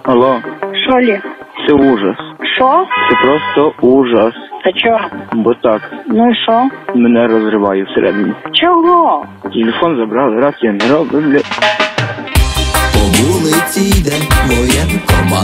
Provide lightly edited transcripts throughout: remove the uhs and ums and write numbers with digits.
Алло. Що ли? Це ужас. Що? Це просто ужас. Та чого? Бо так, Ну і що? мене розриває всередині. Чого? Телефон забрали, раз я не роблю, блядь. По вулиці йде воєнкомат.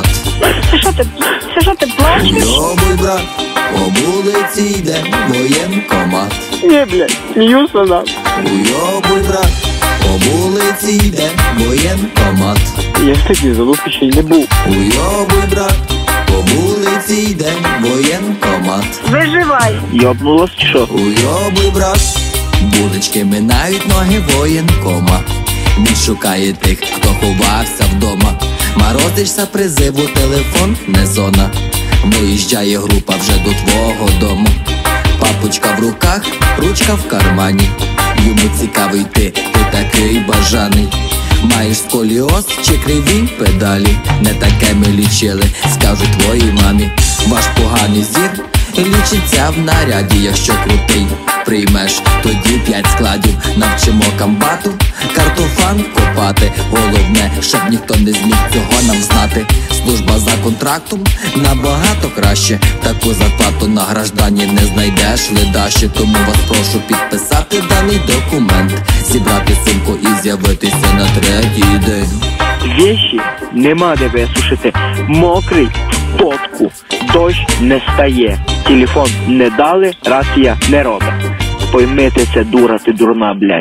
Це що ти плачеш? Йобуй, брат, по вулиці йде воєнкомат. Ні, блядь, сміюся нам. Уйобуй, брат, по вулиці йде воєнкомат. Я в такій залупі ще й не був. Уйобуй, брат, по вулиці йде воєнкомат. Виживай. Йобнулась чи що? Уйобуй, брат, вулички минають ноги воєнкома. Він шукає тих, хто ховався вдома. Морозишся призиву, телефон не зона. Виїжджає група вже до твого дому. Папочка в руках, ручка в кармані. Йому цікавий ти такий бажаний. Маєш сколіоз чи криві педалі? Не таке ми лічили, скажуть твоїй мамі. Ваш поганий зір лічиться в наряді. Якщо крутий приймеш, тоді 5 складів. Навчимо комбату картофан копати. Головне, щоб ніхто не зміг цього нам знати. Служба за контрактом набагато краще. Таку зарплату на граждані не знайдеш ледаче. Тому вас прошу підписати даний документ, зібрати сумку і з'явитися на 3-й день. Вещі нема де висушити. Мокрий в потку. Дощ не стає. Телефон не дали, рація не робить. Поймите це, дура, ти дурна, блядь.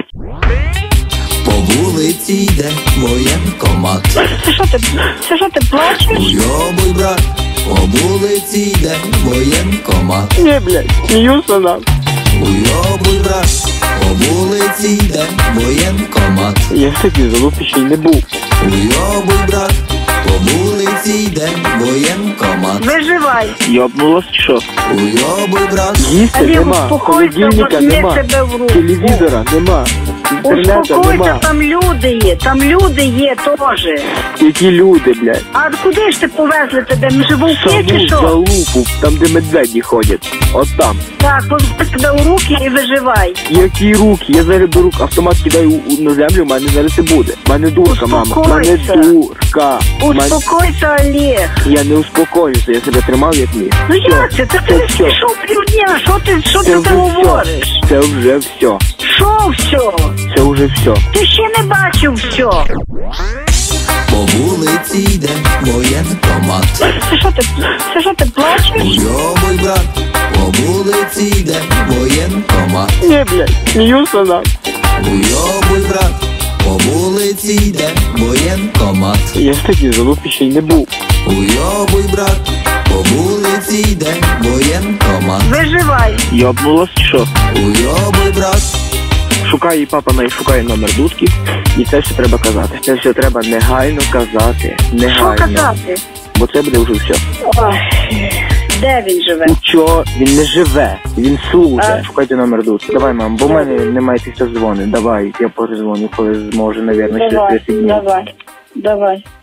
По вулиці йде воєнкомат. Це що ти плачеш? Уйобуй, брат, по вулиці йде воєнкомат. Ні, блядь, сміюся нам. Уйобуй, брат, по вулиці йде воєнкомат. Я в такій залупі ще й не був. Уйобуй, брат, по вулиці йде воєнкомат. Виживай. Йобнулась чи що? Уйобуй, брат. Їсти Олег, нема, успокойся, холодильника возьми нема, себе в руку. телевізора нема, інтернету Успокойся, нема. там люди є теж. Які люди, блядь. А куди ж ти повезли тебе? Ми ж вовки чи Саму що? залупу, там де медведі ходять. От там. Так, возьми себе у руки і виживай. Які руки? Я зараз беру автомат, кидаю на землю, в мене зараз і буде. В мене дурка, мама. В мене Успокойся. дурка. Успокойся, Олег. Я не успокоюся, я себе тримав як міг. Ну як це? Ти не все. пішов півдня, що Це ти вже говориш? все. Це вже все. Що все? Це вже все. Ти ще не бачив все. По вулиці йде воєнкомат. Це що ти плачеш? Уйобуй, брат, по вулиці йде воєнкомат. Ні, блядь, сміюся нам. Уйобуй, брат, по вулиці йде воєнкомат. Я в такій залупі ще й не був. Уйобуй, брат, по вулиці йде воєнкомат. Виживай. Йобнулась чи що? Уйобуй, брат. Шукає папа, шукає номер дудки. І це все треба казати. Це все треба негайно казати. Що Негайно. казати? Бо це буде вже все. Ой, де він живе? Нічого, він не живе, він служить. А. Шукайте номер дудки. Давай, мам, бо в мене немає після дзвони. Давай, я перезвоню, коли зможу, навірно, через 10 днів. Давай.